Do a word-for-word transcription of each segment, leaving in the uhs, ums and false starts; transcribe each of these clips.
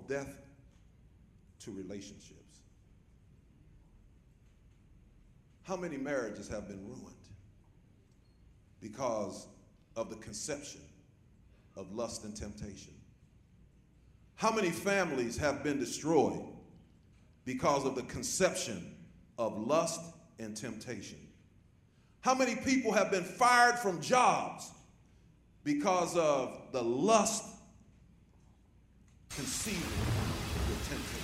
death to relationships. How many marriages have been ruined because of the conception of lust and temptation? How many families have been destroyed because of the conception of lust and temptation? How many people have been fired from jobs because of the lust conceiving with temptation?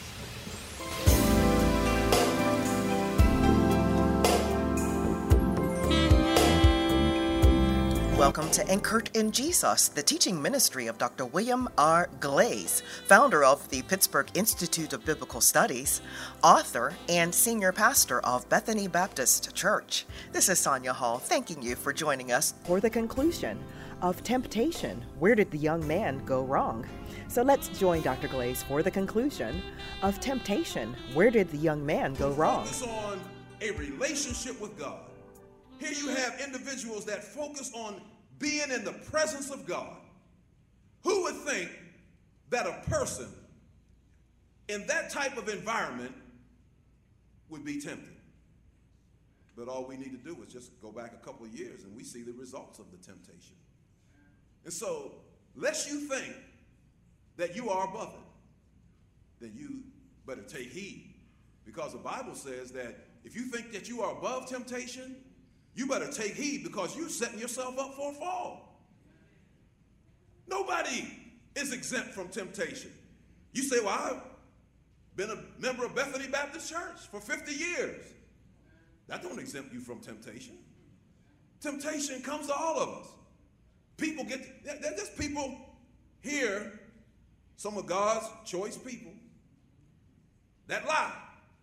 Welcome to Anchored in Jesus, the teaching ministry of Doctor William R. Glaze, founder of the Pittsburgh Institute of Biblical Studies, author, and senior pastor of Bethany Baptist Church. This is Sonia Hall, thanking you for joining us for the conclusion of Temptation. Where did the young man go wrong? So let's join Doctor Glaze for the conclusion of Temptation. Where did the young man go wrong? Focus on a relationship with God. Here you have individuals that focus on being in the presence of God. Who would think that a person in that type of environment would be tempted? But all we need to do is just go back a couple of years and we see the results of the temptation. And so, lest you think that you are above it, then you better take heed. Because the Bible says that if you think that you are above temptation, you better take heed, because you're setting yourself up for a fall. Nobody is exempt from temptation. You say, well, I've been a member of Bethany Baptist Church for fifty years. That don't exempt you from temptation. Temptation comes to all of us. People get, there's just people here, some of God's choice people, that lie.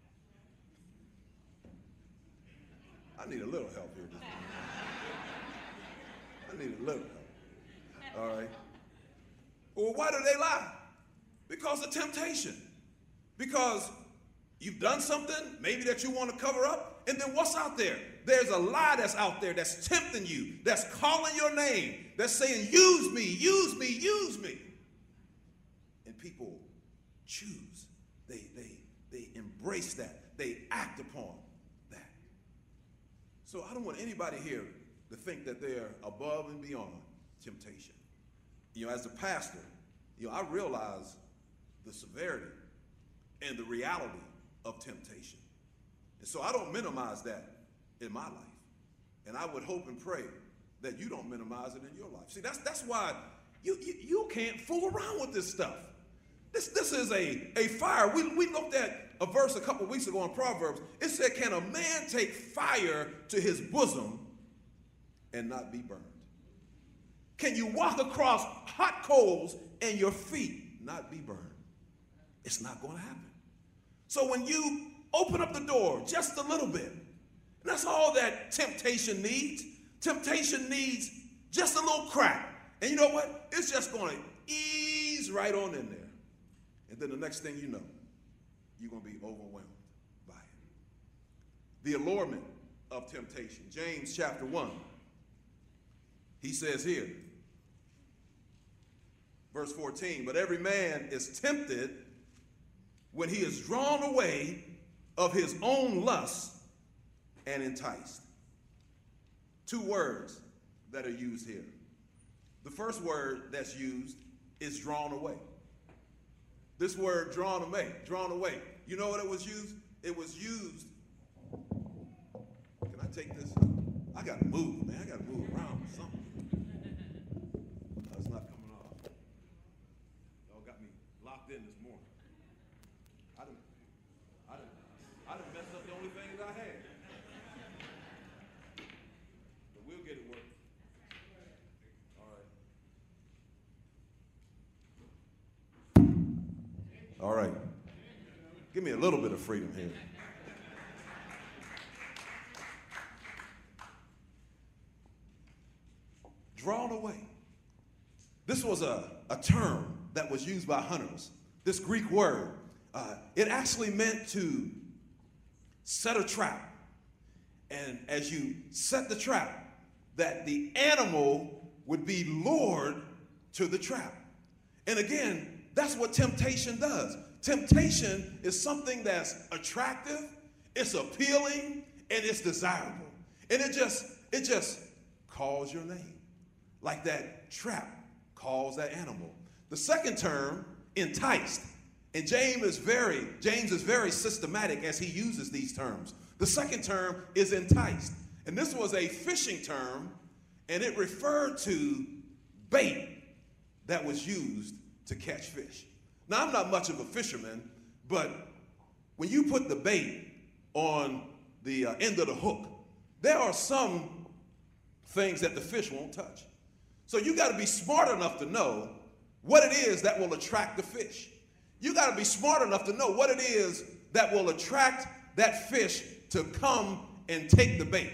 I need a little help here. I need a little help. All right. Well, why do they lie? Because of temptation. Because you've done something maybe that you want to cover up, and then what's out there? There's a lie that's out there that's tempting you, that's calling your name, that's saying, use me, use me, use me. And people choose. They, they, they embrace that. They act upon that. So I don't want anybody here to think that they're above and beyond temptation. You know, as a pastor, you know, I realize the severity and the reality of temptation. And so I don't minimize that in my life. And I would hope and pray that you don't minimize it in your life. See, that's that's why you you, you can't fool around with this stuff. This this is a, a fire. We, we looked at a verse a couple weeks ago in Proverbs. It said, can a man take fire to his bosom and not be burned? Can you walk across hot coals and your feet not be burned? It's not going to happen. So when you open up the door just a little bit, and that's all that temptation needs. Temptation needs just a little crack. And you know what? It's just going to ease right on in there. And then the next thing you know, you're going to be overwhelmed by it. The allurement of temptation. James chapter one. He says here, verse fourteen, but every man is tempted when he is drawn away of his own lust and enticed. Two words that are used here. The first word that's used is drawn away. This word drawn away, drawn away. You know what it was used? It was used. Can I take this? I got to move, man. I got to move around or something. No, it's not coming off. Y'all got me locked in this morning. I done, I done, I done messed up the only thing that I had. But we'll get it working. All right. All right. Give me a little bit of freedom here. Drawn away. This was a, a term that was used by hunters. This Greek word, uh, it actually meant to set a trap. And as you set the trap, that the animal would be lured to the trap. And again, That's what temptation does. Temptation is something that's attractive, it's appealing, and it's desirable. And it just, it just calls your name. Like that trap calls that animal. The second term, enticed. And James is very, James is very systematic as he uses these terms. The second term is enticed. And this was a fishing term, and it referred to bait that was used to catch fish. Now, I'm not much of a fisherman, but when you put the bait on the uh, end of the hook, there are some things that the fish won't touch. So you got to be smart enough to know what it is that will attract the fish. You got to be smart enough to know what it is that will attract that fish to come and take the bait.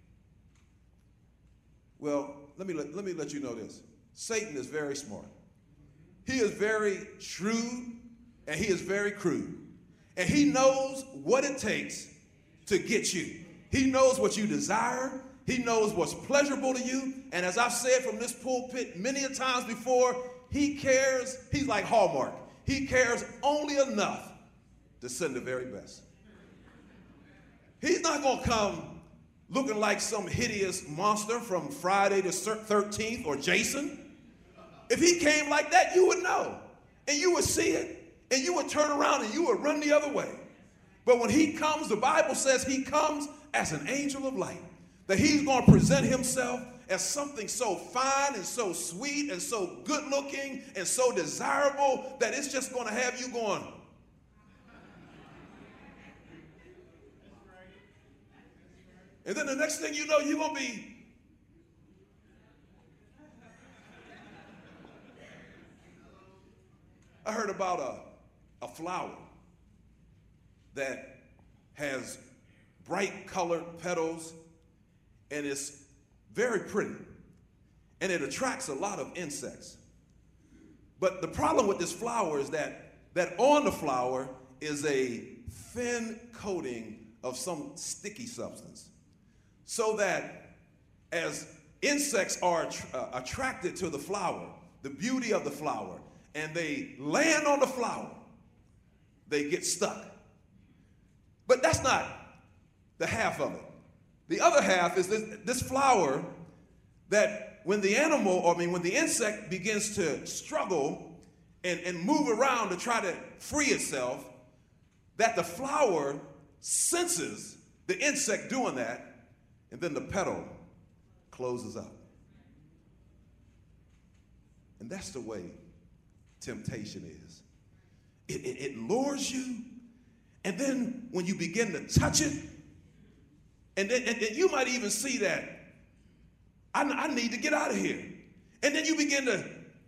Well, let me let, let me let you know this. Satan is very smart. He is very shrewd, and he is very crude. And he knows what it takes to get you. He knows what you desire. He knows what's pleasurable to you. And as I've said from this pulpit many a times before, he cares, he's like Hallmark. He cares only enough to send the very best. He's not going to come looking like some hideous monster from Friday the thirteenth or Jason. If he came like that, you would know. And you would see it. And you would turn around and you would run the other way. But when he comes, the Bible says he comes as an angel of light. That he's going to present himself as something so fine and so sweet and so good looking and so desirable that it's just going to have you going. And then the next thing you know, you're going to be I heard about a, a flower that has bright colored petals, and it's very pretty, and it attracts a lot of insects. But the problem with this flower is that, that on the flower is a thin coating of some sticky substance, so that as insects are uh, attracted to the flower, the beauty of the flower, and they land on the flower, they get stuck. But that's not the half of it. The other half is this, this flower that when the animal, or I mean when the insect begins to struggle and, and move around to try to free itself, that the flower senses the insect doing that, and then the petal closes up. And that's the way temptation is. It, it, it lures you, and then when you begin to touch it, and then and, and you might even see that, I, I need to get out of here. And then you begin to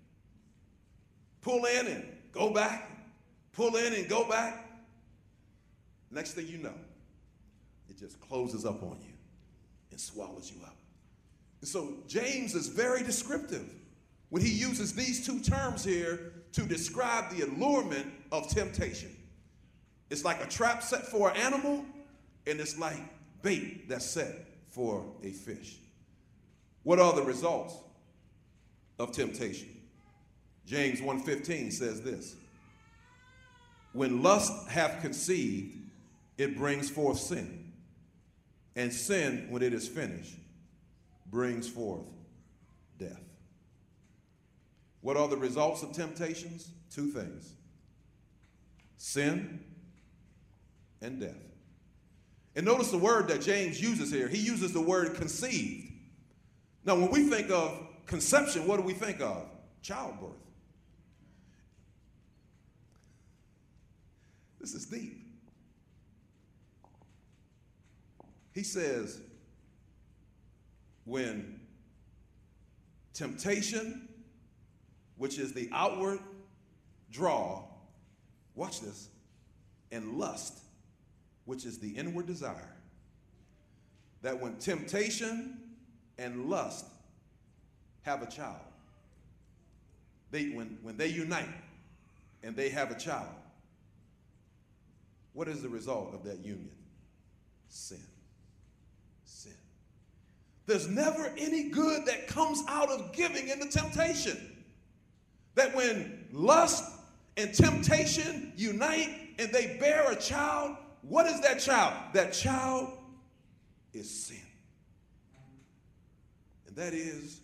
pull in and go back, pull in and go back. Next thing you know, it just closes up on you and swallows you up. And so James is very descriptive when he uses these two terms here to describe the allurement of temptation. It's like a trap set for an animal, and it's like bait that's set for a fish. What are the results of temptation? James one fifteen says this: when lust hath conceived, it brings forth sin. And sin, when it is finished, brings forth death. What are the results of temptations? Two things: sin and death. And notice the word that James uses here. He uses the word conceived. Now, when we think of conception, what do we think of? Childbirth. This is deep. He says, when temptation, which is the outward draw, watch this, and lust, which is the inward desire, that when temptation and lust have a child, they, when, when they unite and they have a child, what is the result of that union? Sin. Sin. There's never any good that comes out of giving into temptation. That when lust and temptation unite and they bear a child. What is that child? That child is sin. And that is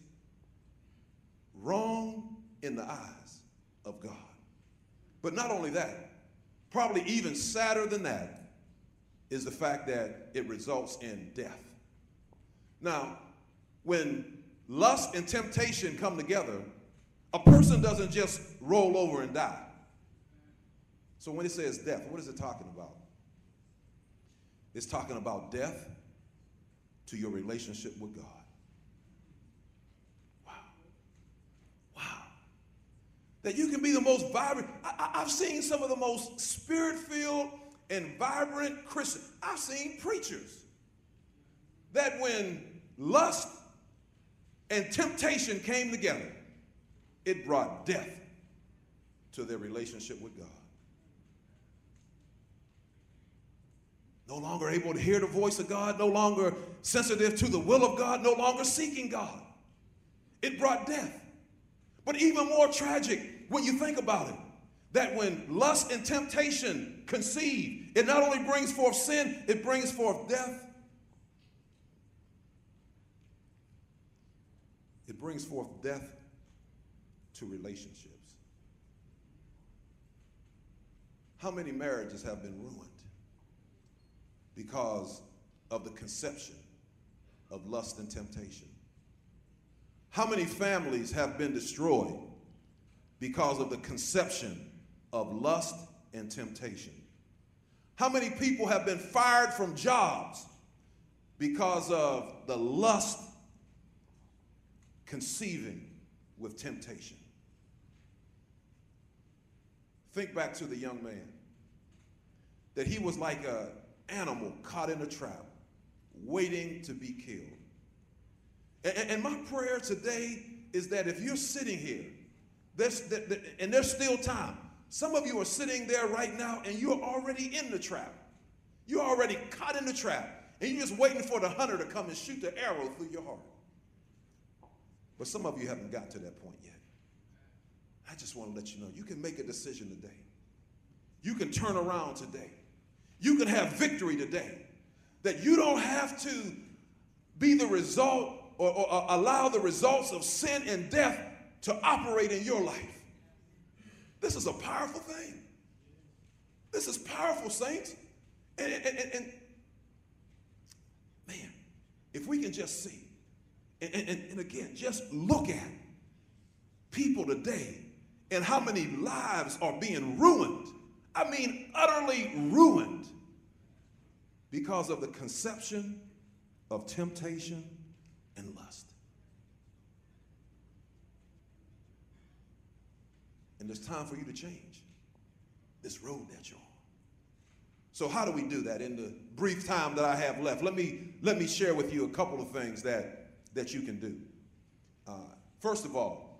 wrong in the eyes of God. But not only that, probably even sadder than that is the fact that it results in death. Now, when lust and temptation come together, a person doesn't just roll over and die. So when it says death, what is it talking about? It's talking about death to your relationship with God. Wow. Wow. That you can be the most vibrant. I, I, I've seen some of the most spirit-filled and vibrant Christians. I've seen preachers that when lust and temptation came together, it brought death to their relationship with God. No longer able to hear the voice of God, no longer sensitive to the will of God, no longer seeking God. It brought death. But even more tragic when you think about it, that when lust and temptation conceive, it not only brings forth sin, it brings forth death. It brings forth death to relationships. How many marriages have been ruined because of the conception of lust and temptation? How many families have been destroyed because of the conception of lust and temptation? How many people have been fired from jobs because of the lust conceiving with temptation? Think back to the young man, that he was like an animal caught in a trap, waiting to be killed. And, and my prayer today is that if you're sitting here, there's, and there's still time. Some of you are sitting there right now and you're already in the trap. You're already caught in the trap, and you're just waiting for the hunter to come and shoot the arrow through your heart. But some of you haven't got to that point yet. I just want to let you know, you can make a decision today. You can turn around today. You can have victory today. That you don't have to be the result or, or, or allow the results of sin and death to operate in your life. This is a powerful thing. This is powerful, saints. And, and, and, and man, if we can just see, and, and, and again, just look at people today and how many lives are being ruined. I mean, utterly ruined because of the conception of temptation and lust. And there's time for you to change this road that you're on. So how do we do that? In the brief time that I have left, let me, let me share with you a couple of things that, that you can do. Uh, first of all,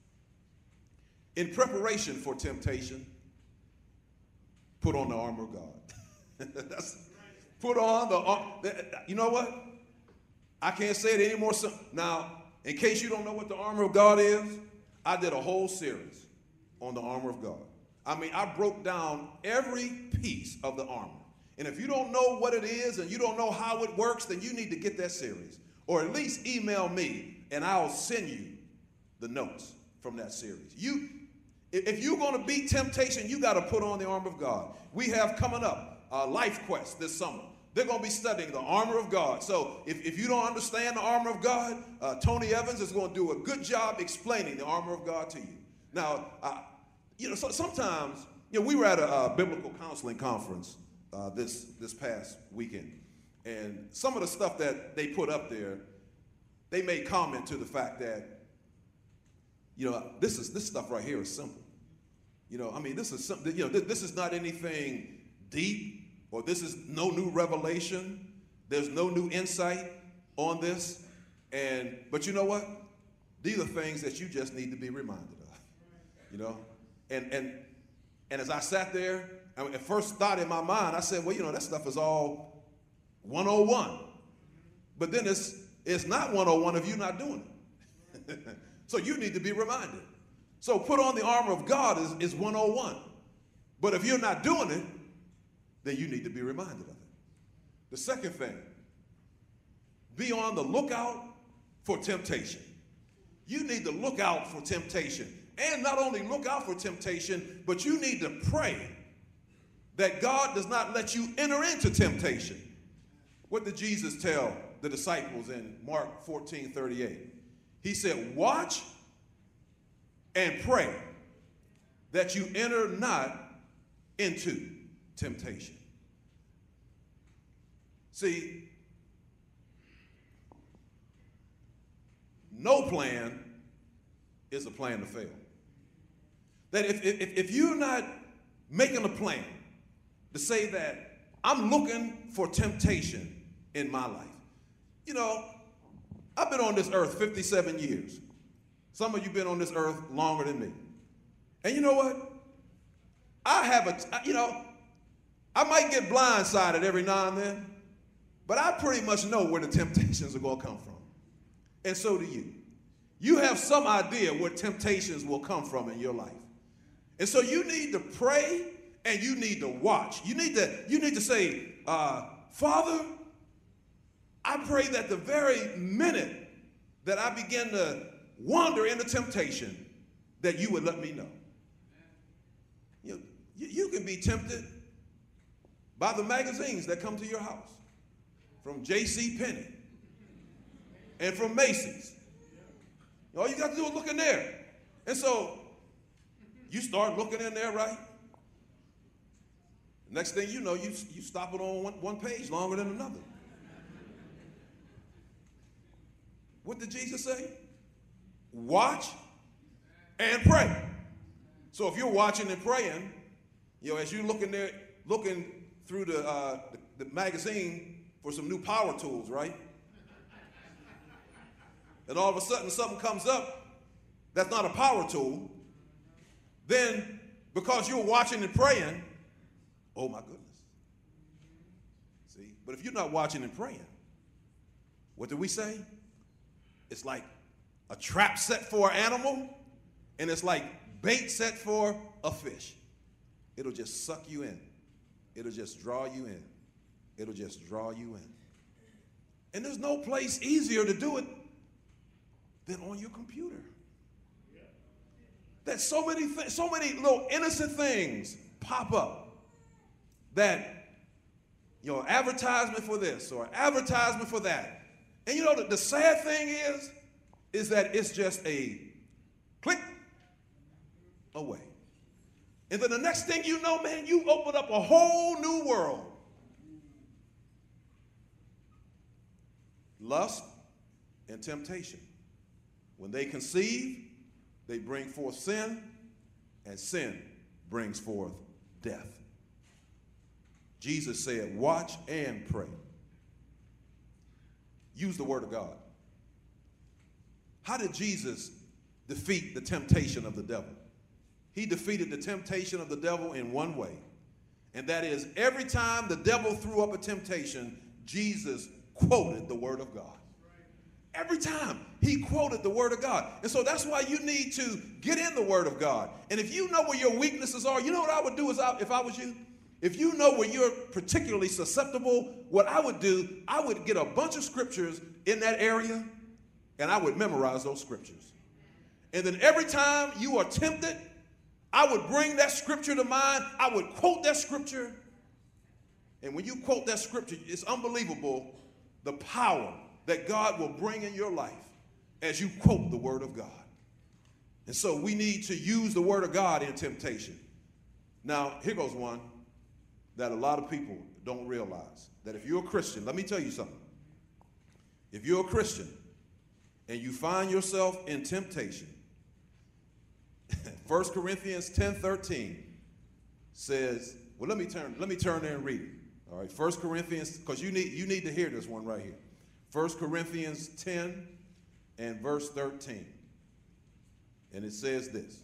in preparation for temptation, put on the armor of God. That's, put on the armor. You know what? I can't say it any more simple. Now, in case you don't know what the armor of God is, I did a whole series on the armor of God. I mean, I broke down every piece of the armor. And if you don't know what it is and you don't know how it works, then you need to get that series. Or at least email me and I'll send you the notes from that series. You, if you're going to beat temptation, you got to put on the armor of God. We have coming up uh, Life Quest this summer. They're going to be studying the armor of God. So if, if you don't understand the armor of God, uh, Tony Evans is going to do a good job explaining the armor of God to you. Now, uh, you know, so sometimes, you know, we were at a, a biblical counseling conference uh, this this past weekend, and some of the stuff that they put up there, they made comment to the fact that, you know, this is this stuff right here is simple. You know, I mean, this is something. You know, th- this is not anything deep, or this is no new revelation. There's no new insight on this, and but you know what? These are things that you just need to be reminded of. You know. And and and as I sat there, I mean, at first thought in my mind, I said, well, you know, that stuff is all one oh one. But then it's it's not one oh one if you're not doing it. So you need to be reminded So put on the armor of God is, is one oh one. But if you're not doing it, then you need to be reminded of it. The second thing, be on the lookout for temptation. You need to look out for temptation. And not only look out for temptation, but you need to pray that God does not let you enter into temptation. What did Jesus tell the disciples in Mark fourteen thirty-eight? He said, watch and pray that you enter not into temptation. See, no plan is a plan to fail. That if, if, if you're not making a plan to say that I'm looking for temptation in my life. You know, I've been on this earth fifty-seven years. Some of you been on this earth longer than me. And you know what? I have a, you know, I might get blindsided every now and then, but I pretty much know where the temptations are going to come from. And so do you. You have some idea where temptations will come from in your life. And so you need to pray and you need to watch. You need to, you need to say, uh, Father, I pray that the very minute that I begin to wander into temptation, that you would let me know. You, you, you can be tempted by the magazines that come to your house, from J C Penney and from Macy's. All you got to do is look in there. And so you start looking in there, right? Next thing you know, you, you stop it on one, one page longer than another. What did Jesus say? Watch and pray. So if you're watching and praying, you know, as you're looking there, looking through the, uh, the, the magazine for some new power tools, right? And all of a sudden something comes up that's not a power tool, then because you're watching and praying, oh my goodness. See, but if you're not watching and praying, what do we say? It's like a trap set for an animal, and it's like bait set for a fish. It'll just suck you in. It'll just draw you in. It'll just draw you in. And there's no place easier to do it than on your computer. That so many th- so many little innocent things pop up that, you know, advertisement for this or advertisement for that. And you know, the, the sad thing is, is that it's just a click away. And then the next thing you know, man, you open up a whole new world. Lust and temptation. When they conceive, they bring forth sin, and sin brings forth death. Jesus said, watch and pray. Use the word of God. How did Jesus defeat the temptation of the devil? He defeated the temptation of the devil in one way, and that is every time the devil threw up a temptation, Jesus quoted the word of God. Every time he quoted the word of God. And so that's why you need to get in the word of God. And if you know where your weaknesses are, you know what I would do is I, if I was you? If you know where you're particularly susceptible, what I would do, I would get a bunch of scriptures in that area, and I would memorize those scriptures. And then every time you are tempted, I would bring that scripture to mind. I would quote that scripture. And when you quote that scripture, it's unbelievable the power that God will bring in your life as you quote the word of God. And so we need to use the word of God in temptation. Now, here goes one that a lot of people don't realize. That if you're a Christian, let me tell you something. If you're a Christian and you find yourself in temptation, First Corinthians ten thirteen says, well, let me turn, let me turn there and read it. All right, First Corinthians, because you need, you need to hear this one right here. First Corinthians ten and verse thirteen. And it says this.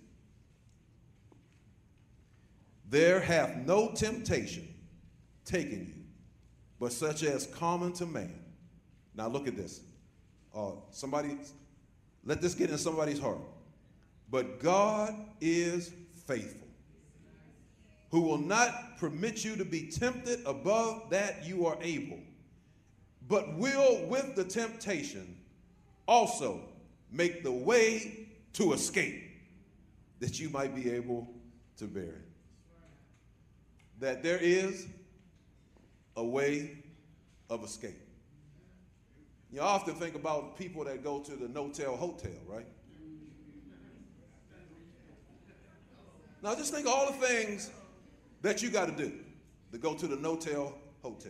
There hath no temptation taken you, but such as common to man. Now look at this. Uh, somebody, let this get in somebody's heart. But God is faithful, who will not permit you to be tempted above that you are able, but will with the temptation also make the way to escape, that you might be able to bear it. That there is a way of escape. You often think about people that go to the no-tell hotel, right? Now just think of all the things that you got to do to go to the no-tell hotel.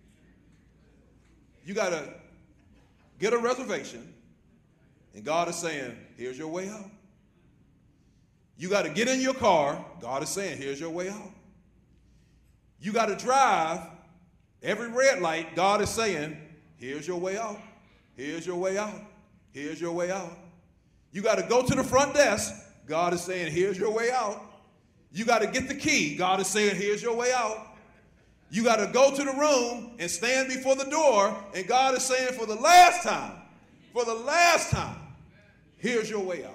You got to get a reservation, and God is saying, here's your way out. You got to get in your car. God is saying, here's your way out. You got to drive every red light. God is saying, here's your way out. Here's your way out. Here's your way out. You got to go to the front desk. God is saying, here's your way out. You got to get the key. God is saying, here's your way out. You got to go to the room and stand before the door, and God is saying, for the last time, for the last time, here's your way out.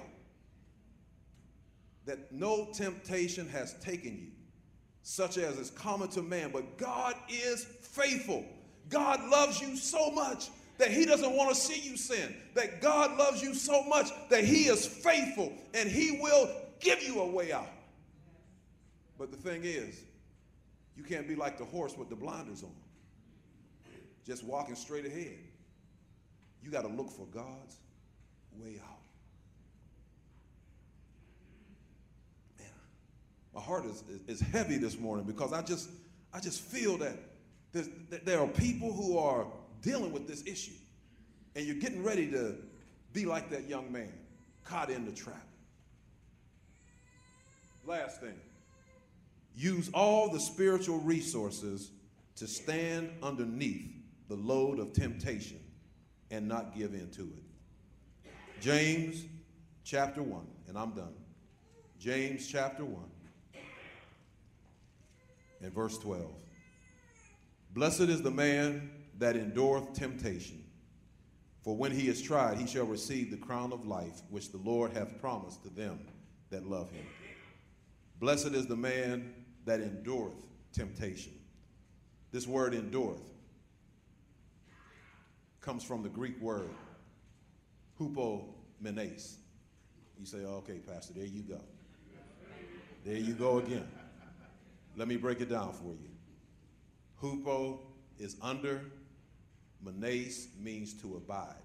That no temptation has taken you, such as is common to man, but God is faithful. God loves you so much that he doesn't want to see you sin. That God loves you so much that he is faithful and he will give you a way out. But the thing is, you can't be like the horse with the blinders on, just walking straight ahead. You got to look for God's way out. Man, my heart is, is, is heavy this morning because I just, I just feel that, that there are people who are dealing with this issue, and you're getting ready to be like that young man caught in the trap. Last thing, use all the spiritual resources to stand underneath the load of temptation and not give in to it. James chapter one, and I'm done. James chapter one and verse twelve. Blessed is the man that endureth temptation, for when he is tried, he shall receive the crown of life, which the Lord hath promised to them that love him. Blessed is the man that endureth temptation. This word endureth comes from the Greek word hupomenes. You say, oh, okay, Pastor, there you go. There you go again. Let me break it down for you. Hupo is under. Menes means to abide.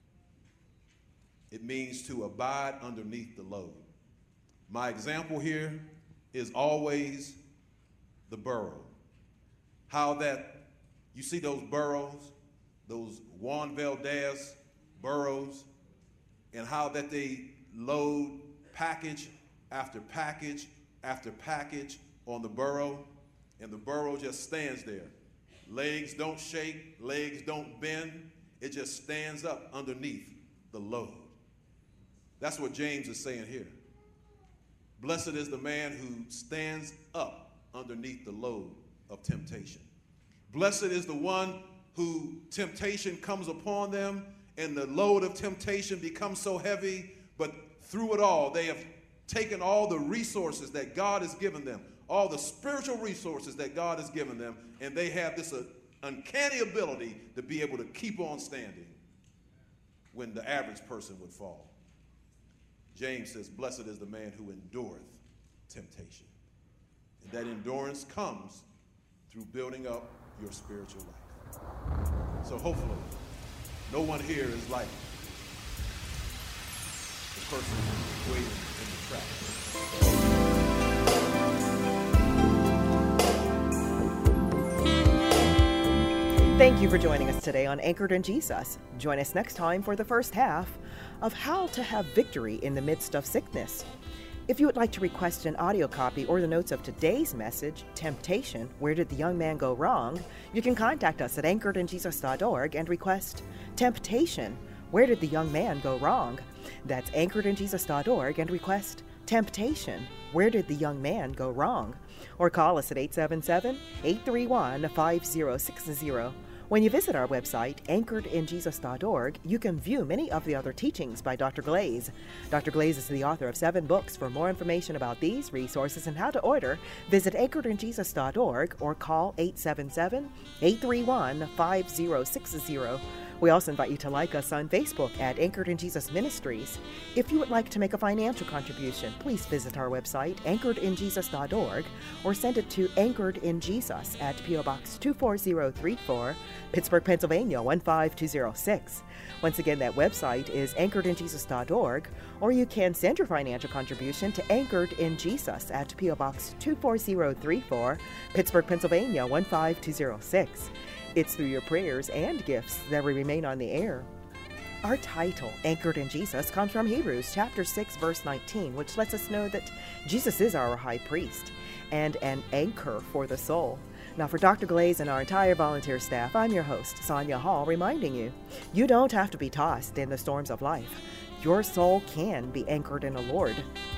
It means to abide underneath the load. My example here is always the burrow. How that, you see those burrows, those Juan Valdez burrows, and how that they load package after package after package on the burrow, and the burrow just stands there. Legs don't shake, legs don't bend. It just stands up underneath the load. That's what James is saying here. Blessed is the man who stands up underneath the load of temptation. Blessed is the one who temptation comes upon them and the load of temptation becomes so heavy, but through it all, they have taken all the resources that God has given them, all the spiritual resources that God has given them, and they have this uh, uncanny ability to be able to keep on standing when the average person would fall. James says, blessed is the man who endureth temptation. And that endurance comes through building up your spiritual life. So hopefully, no one here is like the person waiting in the trap. Thank you for joining us today on Anchored in Jesus. Join us next time for the first half of How to Have Victory in the Midst of Sickness. If you would like to request an audio copy or the notes of today's message, Temptation, Where Did the Young Man Go Wrong?, you can contact us at anchored in jesus dot org and request Temptation, Where Did the Young Man Go Wrong? That's anchored in jesus dot org and request Temptation, Where Did the Young Man Go Wrong? Or call us at eight seven seven, eight three one, five zero six zero. When you visit our website, anchored in jesus dot org, you can view many of the other teachings by Doctor Glaze. Doctor Glaze is the author of seven books. For more information about these resources and how to order, visit anchored in jesus dot org or call eight seven seven, eight three one, five zero six zero. We also invite you to like us on Facebook at Anchored in Jesus Ministries. If you would like to make a financial contribution, please visit our website, anchored in jesus dot org, or send it to Anchored in Jesus at P O Box two four zero three four, Pittsburgh, Pennsylvania one five two zero six. Once again, that website is anchored in jesus dot org, or you can send your financial contribution to Anchored in Jesus at P O Box two four zero three four, Pittsburgh, Pennsylvania one five two zero six. It's through your prayers and gifts that we remain on the air. Our title, Anchored in Jesus, comes from Hebrews chapter six, verse nineteen, which lets us know that Jesus is our high priest and an anchor for the soul. Now, for Doctor Glaze and our entire volunteer staff, I'm your host, Sonia Hall, reminding you, you don't have to be tossed in the storms of life. Your soul can be anchored in the Lord.